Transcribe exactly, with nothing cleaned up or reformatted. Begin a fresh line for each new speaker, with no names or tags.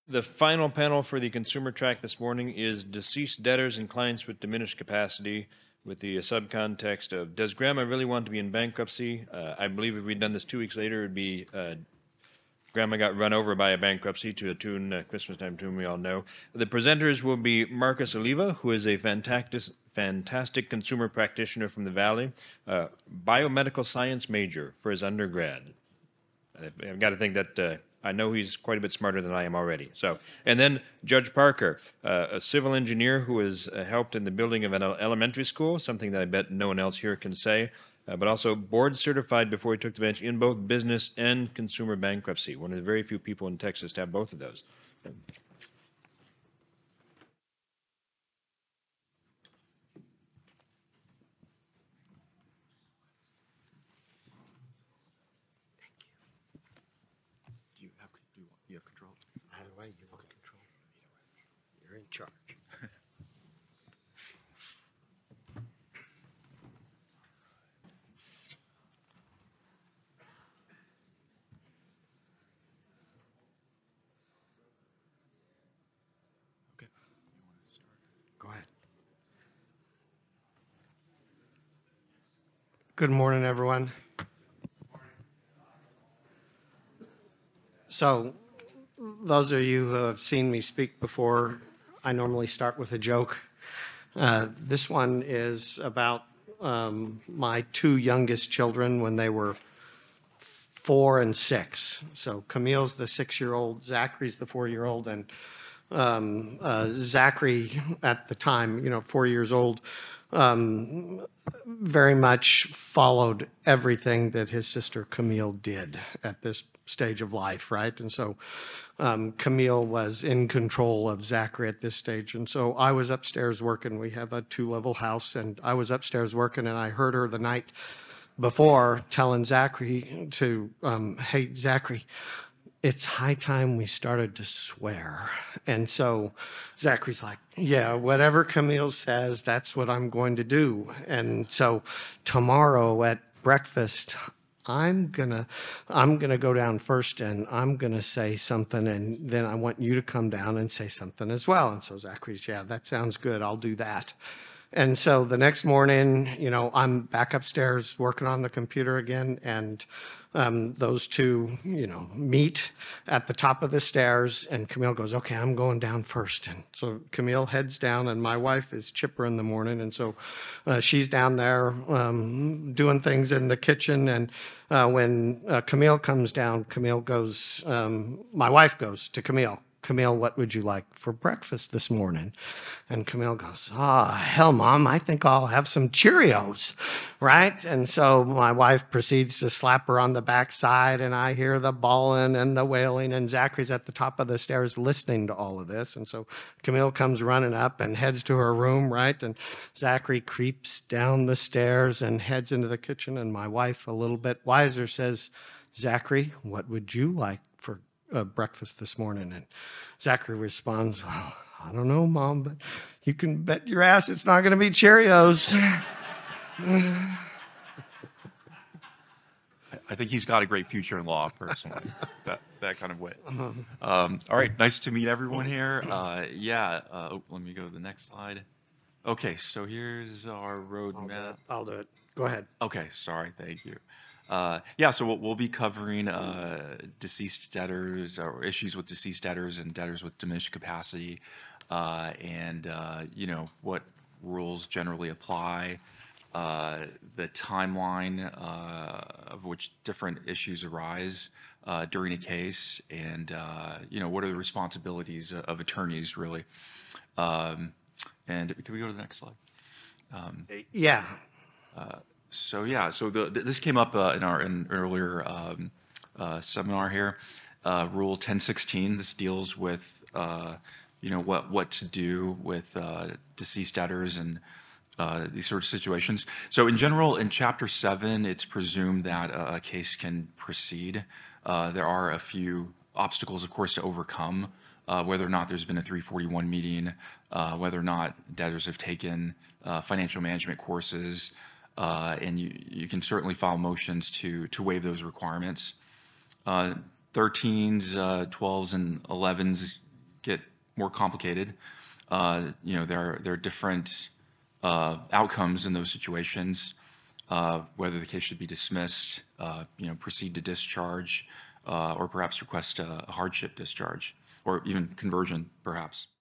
The final panel for the consumer track this morning is deceased debtors and clients with diminished capacity, with the subcontext of, does grandma really want to be in bankruptcy? Uh, I believe if we'd done this two weeks later, it'd be uh, grandma got run over by a bankruptcy to a tune, uh, Christmas time tune we all know. The presenters will be Marcus Oliva, who is a fantastic, fantastic consumer practitioner from the Valley, uh, biomedical science major for his undergrad. I've, I've got to think that uh, I know he's quite a bit smarter than I am already. So, and then Judge Parker, uh, a civil engineer who has uh, helped in the building of an elementary school, something that I bet no one else here can say, uh, but also board certified before he took the bench in both business and consumer bankruptcy. One of the very few people in Texas to have both of those.
Do you have, do you have control?
Either way, you have control. You're in charge.
Okay.
Go ahead. Good morning, everyone. So, those of you who have seen me speak before, I normally start with a joke. Uh, this one is about um, my two youngest children when they were four and six. So Camille's the six-year-old, Zachary's the four-year-old, and um, uh, Zachary at the time, you know, four years old, um, very much followed everything that his sister Camille did at this stage of life, right? And so um, Camille was in control of Zachary at this stage. And so I was upstairs working. We have a two-level house, and I was upstairs working, and I heard her the night before telling Zachary to, um, hey, Zachary, it's high time we started to swear. And so Zachary's like, yeah, whatever Camille says, that's what I'm going to do. And so tomorrow at breakfast, I'm gonna, I'm gonna go down first, and I'm gonna say something, and then I want you to come down and say something as well. And so Zachary's, yeah, that sounds good. I'll do that. And so the next morning, you know, I'm back upstairs working on the computer again, and um, those two, you know, meet at the top of the stairs, and Camille goes, okay, I'm going down first. And so Camille heads down, and my wife is chipper in the morning, and so uh, she's down there um, doing things in the kitchen, and uh, when uh, Camille comes down, Camille goes, um, my wife goes to Camille, Camille, what would you like for breakfast this morning? And Camille goes, ah, oh, hell, Mom, I think I'll have some Cheerios, right? And so my wife proceeds to slap her on the backside, and I hear the bawling and the wailing, and Zachary's at the top of the stairs listening to all of this. And so Camille comes running up and heads to her room, right? And Zachary creeps down the stairs and heads into the kitchen, and my wife, a little bit wiser, says, Zachary, what would you like for Uh, breakfast this morning? And Zachary responds, well, I don't know, Mom, but you can bet your ass it's not going to be Cheerios.
I think he's got a great future in law, personally, that that kind of way. Um, all right, nice to meet everyone here. Uh, yeah, uh, oh, let me go to the next slide. Okay, so here's our
I'll do
roadmap.
it. I'll do it. Go ahead.
Okay, sorry, thank you. Uh, yeah, so we'll, we'll be covering uh, deceased debtors or issues with deceased debtors and debtors with diminished capacity, uh, and uh, you know what rules generally apply, uh, the timeline uh, of which different issues arise uh, during a case, and uh, you know what are the responsibilities of attorneys really. Um, and can we go to the next slide? Um,
Yeah.
uh, So yeah, so the, the, this came up uh, in our in earlier um, uh, seminar here. Uh, Rule ten sixteen. This deals with uh, you know what what to do with uh, deceased debtors and uh, these sort of situations. So in general, in Chapter seven, it's presumed that a, a case can proceed. Uh, there are a few obstacles, of course, to overcome. Uh, whether or not there's been a three forty-one meeting, uh, whether or not debtors have taken uh, financial management courses. Uh, and you, you can certainly file motions to to waive those requirements. Uh, thirteens, uh, twelves, and elevens get more complicated. Uh, you know, there are, there are different uh, outcomes in those situations, uh, whether the case should be dismissed, uh, you know, proceed to discharge, uh, or perhaps request a, a hardship discharge, or even conversion, perhaps.